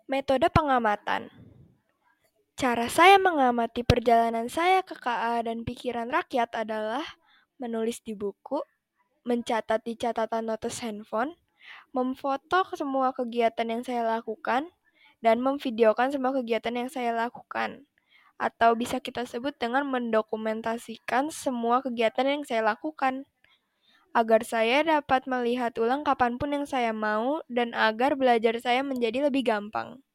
Metode pengamatan. Cara saya mengamati perjalanan saya ke KA dan pikiran rakyat adalah menulis di buku, mencatat di catatan notes handphone, memfoto semua kegiatan yang saya lakukan, dan memvideokan semua kegiatan yang saya lakukan. Atau bisa kita sebut dengan mendokumentasikan semua kegiatan yang saya lakukan, agar saya dapat melihat ulang kapanpun yang saya mau dan agar belajar saya menjadi lebih gampang.